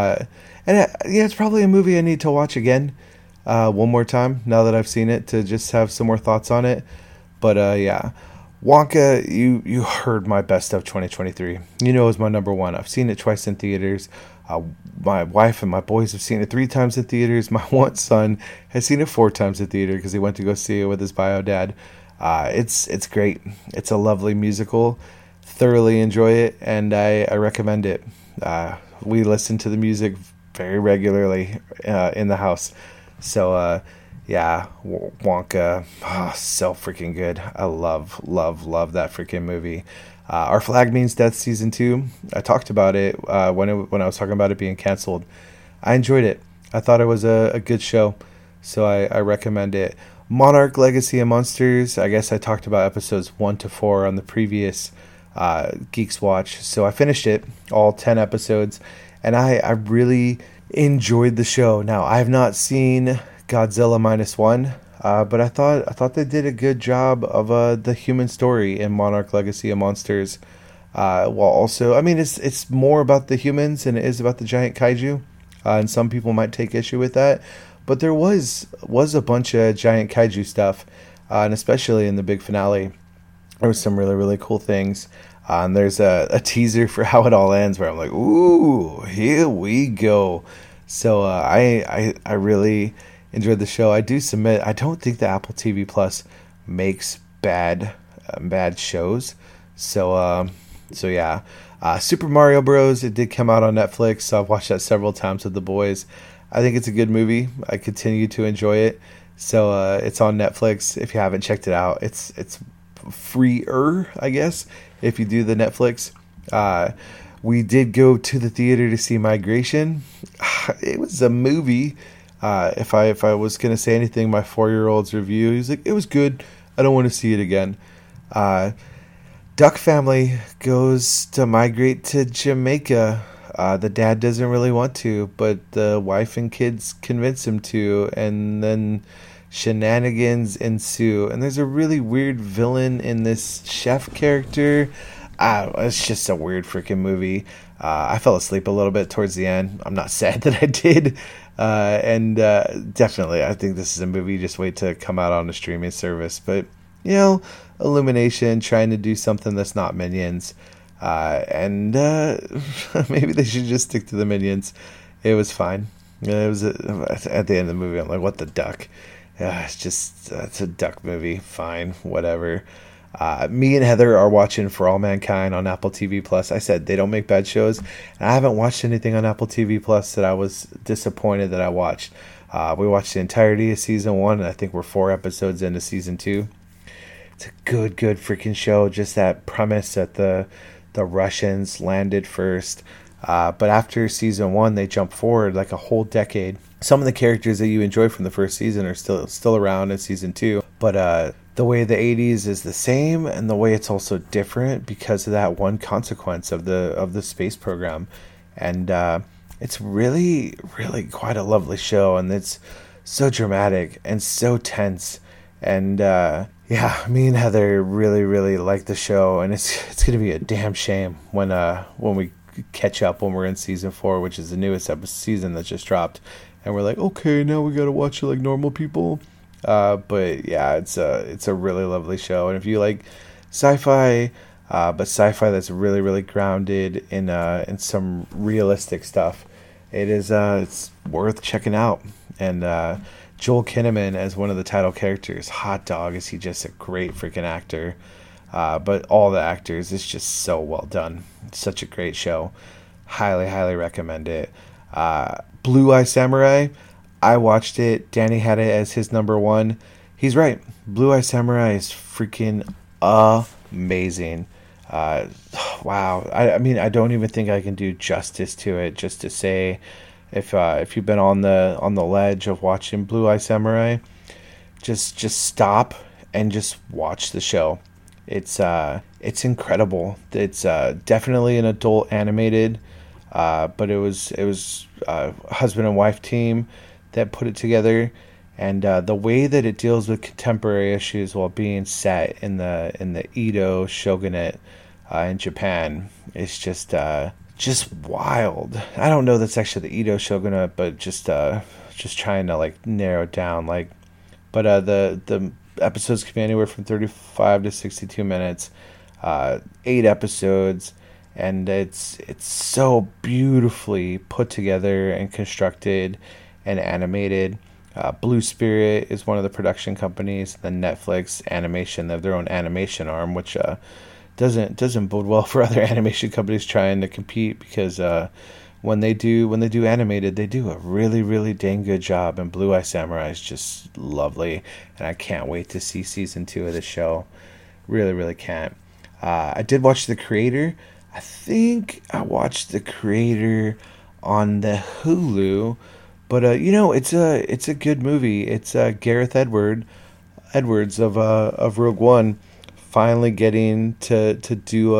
It's probably a movie I need to watch again. One more time now that I've seen it, to just have some more thoughts on it. But Wonka, you heard my best of 2023. It was my number one. I've seen it twice in theaters. My wife and my boys have seen it 3 times in theaters. My one son has seen it 4 times in theater because he went to go see it with his bio dad. It's great. It's a lovely musical. Thoroughly enjoy it, and I recommend it. We listen to the music very regularly in the house. So, Wonka, so freaking good. I love that freaking movie. Our Flag Means Death Season 2, I talked about it when I was talking about it being canceled. I enjoyed it. I thought it was a good show, so I recommend it. Monarch, Legacy of Monsters, I guess I talked about episodes 1 to 4 on the previous Geeks Watch, so I finished it, all 10 episodes, and I really enjoyed the show. Now, I have not seen Godzilla -1, but I thought they did a good job of the human story in Monarch: Legacy of Monsters. While also, it's more about the humans than it is about the giant kaiju, and some people might take issue with that. But there was a bunch of giant kaiju stuff, and especially in the big finale, there was some really, really cool things. And there's a teaser for how it all ends where I'm like, ooh, here we go. So I really enjoyed the show. I do submit, I don't think the Apple TV Plus makes bad shows. So yeah. Super Mario Bros. It did come out on Netflix, so I've watched that several times with the boys. I think it's a good movie. I continue to enjoy it. So it's on Netflix. If you haven't checked it out, it's freer, I guess, if you do the Netflix. We did go to the theater to see Migration. It was a movie. If I was going to say anything, my 4-year-old's review, he's like, it was good. I don't want to see it again. Duck Family goes to migrate to Jamaica. The dad doesn't really want to, but the wife and kids convince him to, and then shenanigans ensue. And there's a really weird villain in this chef character. It's just a weird freaking movie. I fell asleep a little bit towards the end. I'm not sad that I did. And definitely, I think this is a movie you just wait to come out on a streaming service. But, Illumination trying to do something that's not Minions. And maybe they should just stick to the Minions. It was fine. It was at the end of the movie, I'm like, what the duck? It's a duck movie. Fine, whatever. Me and Heather are watching For All Mankind on Apple TV Plus. I said they don't make bad shows, and I haven't watched anything on Apple TV Plus that I was disappointed that I watched. We watched the entirety of season 1, and I think we're 4 episodes into season 2. It's a good freaking show. Just that premise that the Russians landed first, but after season 1, they jump forward like a whole decade. Some of the characters that you enjoyed from the first season are still around in season 2, but the way the 80s is the same, and the way it's also different because of that one consequence of the space program. And it's really quite a lovely show, and it's so dramatic and so tense. And me and Heather really like the show, and it's gonna be a damn shame when we catch up when we're in season 4, which is the newest season that just dropped, and we're like, okay, now we gotta watch it like normal people. But yeah, it's a really lovely show, and if you like sci-fi, but sci-fi that's really grounded in some realistic stuff, it's worth checking out. And Joel Kinnaman as one of the title characters, hot dog, is he just a great freaking actor. But all the actors, it's just so well done. It's such a great show. Highly recommend it. Blue Eye Samurai, I watched it. Danny had it as his number 1. He's right. Blue Eye Samurai is freaking amazing. Wow. I mean, I don't even think I can do justice to it. Just to say, if you've been on the ledge of watching Blue Eye Samurai, just stop and just watch the show. It's incredible. It's definitely an adult animated, but it was a husband and wife team that put it together, and the way that it deals with contemporary issues while being set in the Edo shogunate in Japan is just wild. I don't know that's actually the Edo shogunate, but just trying to like narrow it down, but the episodes can be anywhere from 35 to 62 minutes, 8 episodes, and it's so beautifully put together and constructed and animated. Blue Spirit is one of the production companies. Then Netflix Animation, they have their own animation arm, which doesn't bode well for other animation companies trying to compete, because when they do animated, they do a really dang good job. And Blue Eye Samurai is just lovely, and I can't wait to see season 2 of the show. Really can't. I did watch The Creator. I think I watched The Creator on the Hulu. But it's a good movie. It's Gareth Edwards of Rogue One finally getting to do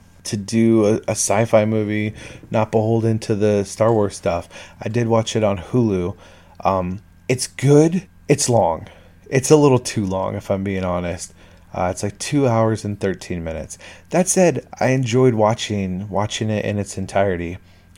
a sci-fi movie, not beholden to the Star Wars stuff. I did watch it on Hulu. It's good. It's long. It's a little too long, if I'm being honest. It's like 2 hours and 13 minutes. That said, I enjoyed watching it in its entirety.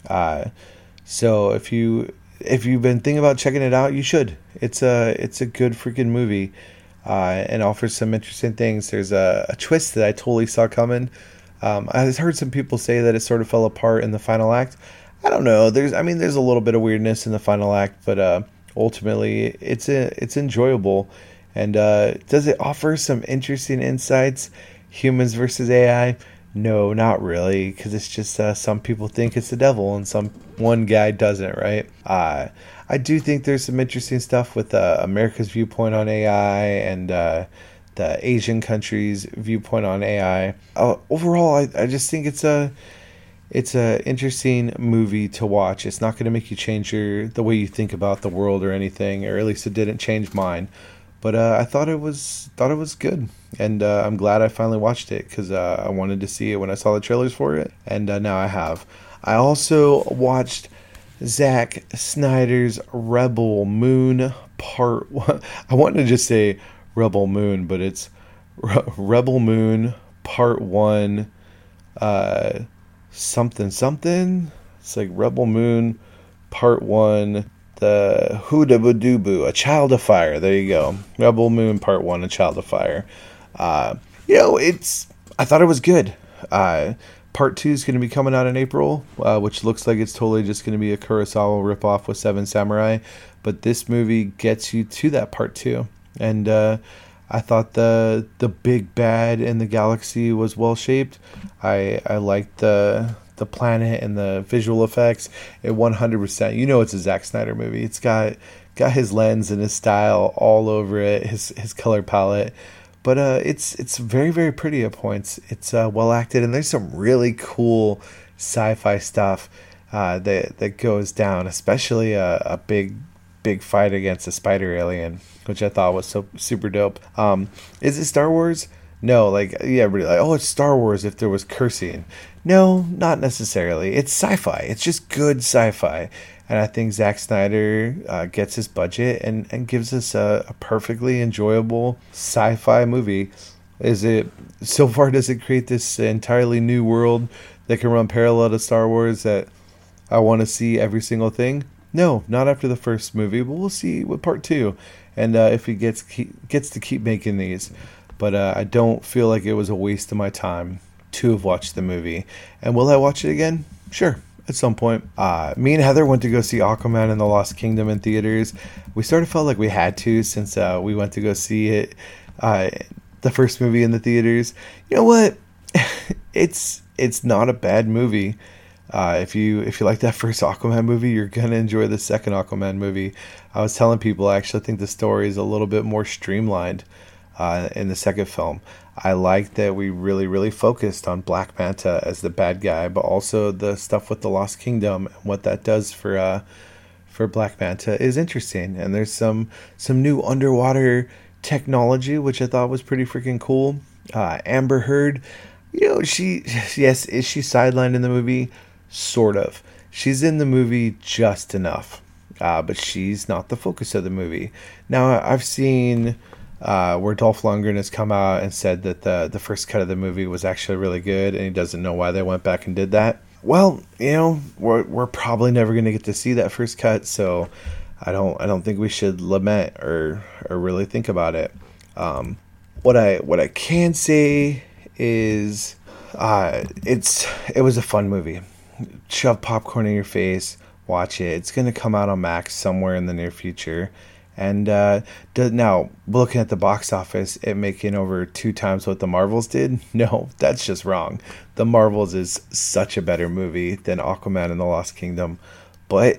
So if you've been thinking about checking it out, you should. It's a good freaking movie, and offers some interesting things. There's a twist that I totally saw coming. I heard some people say that it sort of fell apart in the final act. I don't know. There's a little bit of weirdness in the final act, but ultimately it's enjoyable. And does it offer some interesting insights? Humans versus AI? No, not really, because it's just some people think it's the devil and one guy doesn't, right? I do think there's some interesting stuff with America's viewpoint on AI and the Asian countries' viewpoint on AI. Overall, I just think it's a interesting movie to watch. It's not going to make you change the way you think about the world or anything, or at least it didn't change mine. But I thought it was good, and I'm glad I finally watched it, because I wanted to see it when I saw the trailers for it, and now I have. I also watched Zack Snyder's Rebel Moon Part 1. I wanted to just say Rebel Moon, but it's Rebel Moon Part 1 uh, something something. It's like Rebel Moon Part 1, the Hoodabadubu, A Child of Fire. There you go. Rebel Moon Part 1, A Child of Fire. I thought it was good. Part 2 is going to be coming out in April, which looks like it's totally just going to be a Kurosawa ripoff with Seven Samurai. But this movie gets you to that Part 2. And I thought the big bad in the galaxy was well shaped. I liked the planet and the visual effects. It 100%. You know it's a Zack Snyder movie. It's got his lens and his style all over it. His color palette. But it's very, very pretty at points. It's well acted, and there's some really cool sci-fi stuff that goes down, especially a big fight against a spider alien, which I thought was so super dope. Is it Star Wars? No, everybody oh, it's Star Wars if there was cursing. No, not necessarily. It's sci-fi. It's just good sci-fi. And I think Zack Snyder gets his budget and gives us a perfectly enjoyable sci-fi movie. So far, does it create this entirely new world that can run parallel to Star Wars that I want to see every single thing? No, not after the first movie, but we'll see with Part 2. And if he gets to keep making these. But I don't feel like it was a waste of my time to have watched the movie. And will I watch it again? Sure. At some point. Me and Heather went to go see Aquaman and the Lost Kingdom in theaters. We sort of felt like we had to since we went to go see it, the first movie in the theaters. You know what? It's not a bad movie. If you like that first Aquaman movie, you're gonna enjoy the second Aquaman movie. I was telling people I actually think the story is a little bit more streamlined in the second film. I like that we really, really focused on Black Manta as the bad guy, but also the stuff with the Lost Kingdom and what that does for Black Manta is interesting. And there's some new underwater technology, which I thought was pretty freaking cool. Amber Heard, is she sidelined in the movie? Sort of. She's in the movie just enough, but she's not the focus of the movie. Now, I've seen where Dolph Lundgren has come out and said that the first cut of the movie was actually really good, and he doesn't know why they went back and did that. Well, we're probably never going to get to see that first cut, so I don't think we should lament or really think about it. What I can say is it was a fun movie. Shove popcorn in your face, watch it. It's going to come out on Max somewhere in the near future. And now, looking at the box office, it making over 2 times what The Marvels did? No, that's just wrong. The Marvels is such a better movie than Aquaman and the Lost Kingdom. But,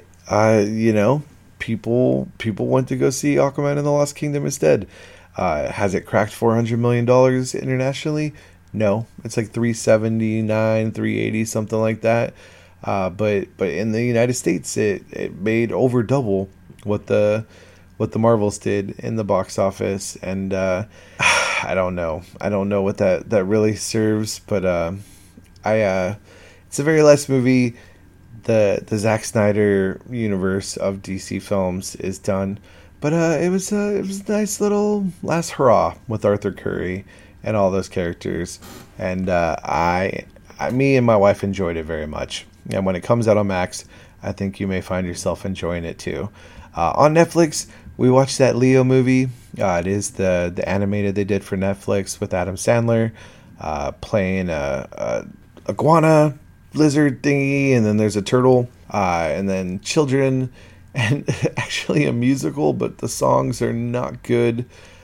people went to go see Aquaman and the Lost Kingdom instead. Has it cracked $400 million internationally? No, it's like 379, 380, something like that. But in the United States, it made over double what the Marvels did in the box office, and I don't know what that really serves, but it's the very last movie. The Zack Snyder universe of DC films is done, but it was a nice little last hurrah with Arthur Curry and all those characters, and me and my wife enjoyed it very much. And when it comes out on Max, I think you may find yourself enjoying it too. On Netflix, we watched that Leo movie. It is the animated they did for Netflix with Adam Sandler playing a iguana lizard thingy, and then there's a turtle, and then children, and actually a musical, but the songs are not good.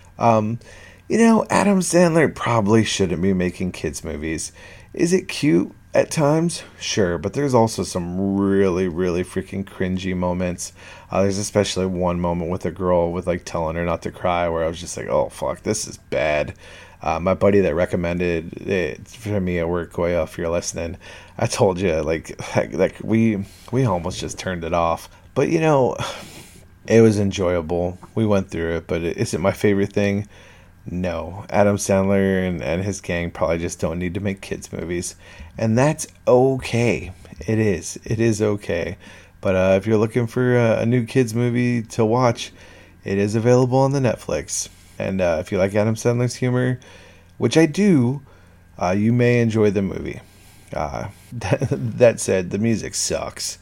Adam Sandler probably shouldn't be making kids movies. Is it cute at times? Sure, but there's also some really, really freaking cringy moments. There's especially one moment with a girl with telling her not to cry, where I was just like, oh fuck, this is bad. My buddy that recommended it for me at work, Goya, if you're listening, I told you we almost just turned it off. But it was enjoyable. We went through it, but is it my favorite thing? No. Adam Sandler and his gang probably just don't need to make kids movies, and that's okay. It is okay. But if you're looking for a new kids movie to watch, it is available on the Netflix. And if you like Adam Sandler's humor, which I do, you may enjoy the movie. That said, the music sucks.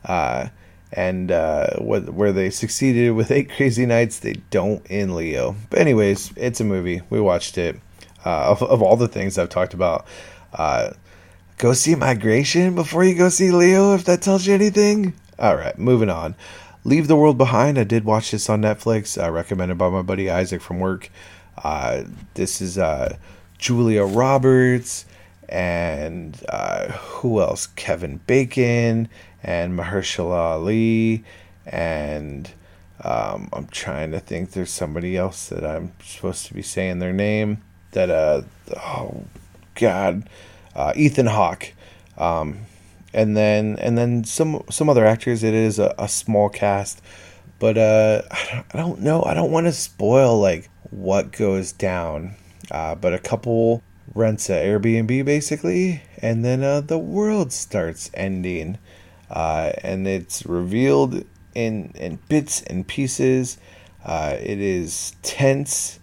Where they succeeded with 8 Crazy Nights, they don't in Leo. But anyways, it's a movie. We watched it. Of all the things I've talked about, go see Migration before you go see Leo, if that tells you anything. All right, moving on. Leave the World Behind. I did watch this on Netflix, recommended by my buddy Isaac from work. This is Julia Roberts and who else? Kevin Bacon and Mahershala Ali, and I'm trying to think. There's somebody else that I'm supposed to be saying their name. That oh God, Ethan Hawke, and then some other actors. It is a small cast, but I don't know. I don't want to spoil like what goes down. But a couple rents an Airbnb basically, and then the world starts ending. And it's revealed in bits and pieces. It is tense,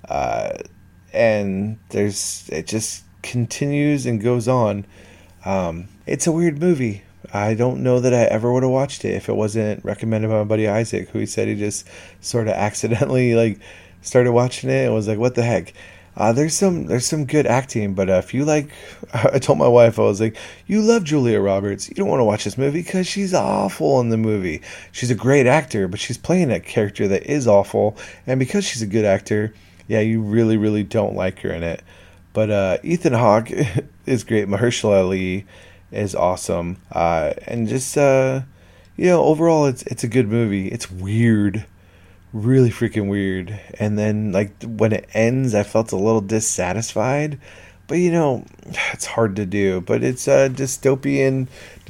and it just continues and goes on. It's a weird movie. I don't know that I ever would have watched it if it wasn't recommended by my buddy Isaac, who he said he just sort of accidentally like started watching it and was like, "What the heck?" There's some good acting, but if you like, I told my wife, I was like, you love Julia Roberts, you don't want to watch this movie because she's awful in the movie. She's a great actor, but she's playing a character that is awful, and because she's a good actor, yeah, you really, really don't like her in it. But Ethan Hawke is great. Mahershala Ali is awesome, and just overall, it's a good movie. It's weird. Really freaking weird. And then like when it ends, I felt a little dissatisfied, but it's hard to do. But it's dystopian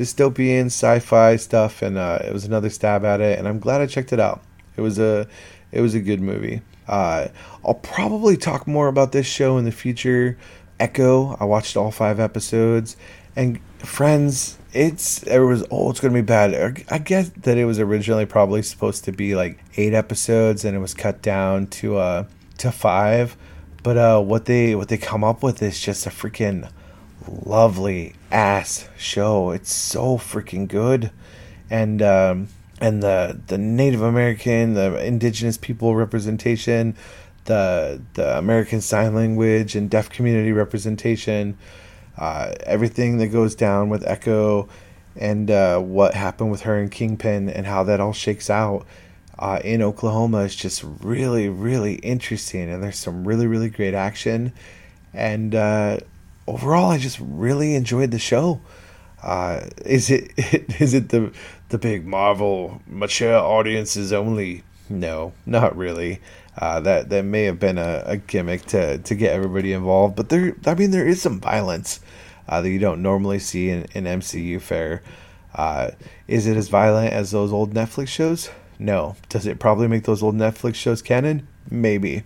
sci-fi stuff, and it was another stab at it, and I'm glad I checked it out. It was a good movie. I'll probably talk more about this show in the future. Echo, I watched all 5 episodes, and Friends, it's gonna be bad. I guess that it was originally probably supposed to be like 8 episodes, and it was cut down to 5. But what they come up with is just a freaking lovely ass show. It's so freaking good, and the Native American, the indigenous people representation, the American Sign Language and deaf community representation. Everything that goes down with Echo and what happened with her and Kingpin and how that all shakes out in Oklahoma is just really, really interesting. And there's some really, really great action. And overall, I just really enjoyed the show. Is it the big Marvel mature audiences only? No, not really. That may have been a gimmick to get everybody involved, but there is some violence that you don't normally see in MCU fare. Is it as violent as those old Netflix shows? No. Does it probably make those old Netflix shows canon? Maybe.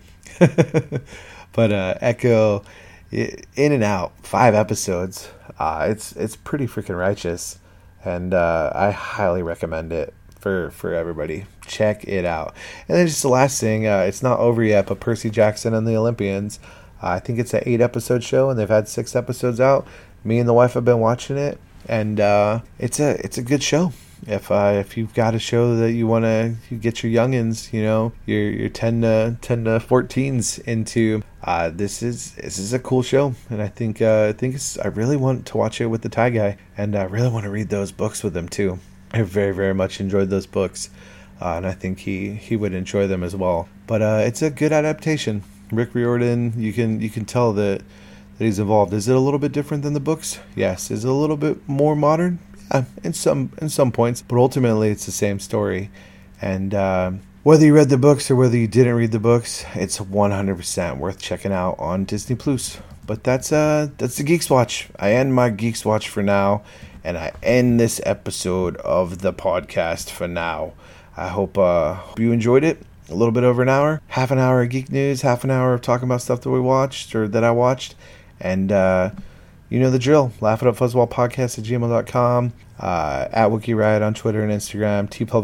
But Echo, in and out, 5 episodes. It's pretty freaking righteous, and I highly recommend it for everybody. Check it out. And then just the last thing, it's not over yet, but Percy Jackson and the Olympians, I think it's an 8-episode show, and they've had 6 episodes out. Me and the wife have been watching it, and it's a good show. If you've got a show that you want to get your youngins, your 10 to 14s into, this is a cool show, and I think I really want to watch it with the Thai guy, and I really want to read those books with him too. I very, very much enjoyed those books, and I think he would enjoy them as well. But it's a good adaptation. Rick Riordan, you can tell that he's involved. Is it a little bit different than the books? Yes. Is it a little bit more modern? Yeah, in some points, but ultimately it's the same story. And whether you read the books or whether you didn't read the books, it's 100% worth checking out on Disney Plus. But that's the Geeks Watch. I end my Geeks Watch for now, and I end this episode of the podcast for now. I hope you enjoyed it. A little bit over an hour, half an hour of geek news, half an hour of talking about stuff that we watched or that I watched, and you know the drill. LaughItUpFuzzballPodcast@gmail.com, at Wookie Riot on Twitter and Instagram,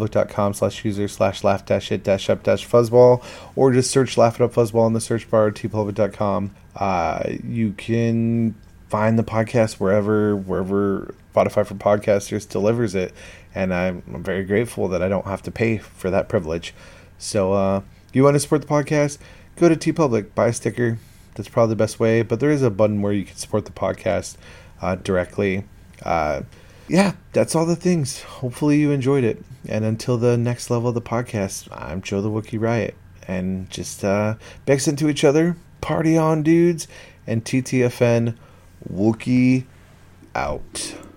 tpublic.com/user/laugh-it-up-fuzzball, or just search Laugh It Up Fuzzball in the search bar at tpublic.com. You can find the podcast wherever Spotify for Podcasters delivers it. And I'm very grateful that I don't have to pay for that privilege. So you want to support the podcast, go to TeePublic, buy a sticker. That's probably the best way. But there is a button where you can support the podcast directly. Yeah, that's all the things. Hopefully you enjoyed it. And until the next level of the podcast, I'm Joe the Wookiee Riot. And just bex into each other. Party on, dudes. And TTFN, Wookiee out.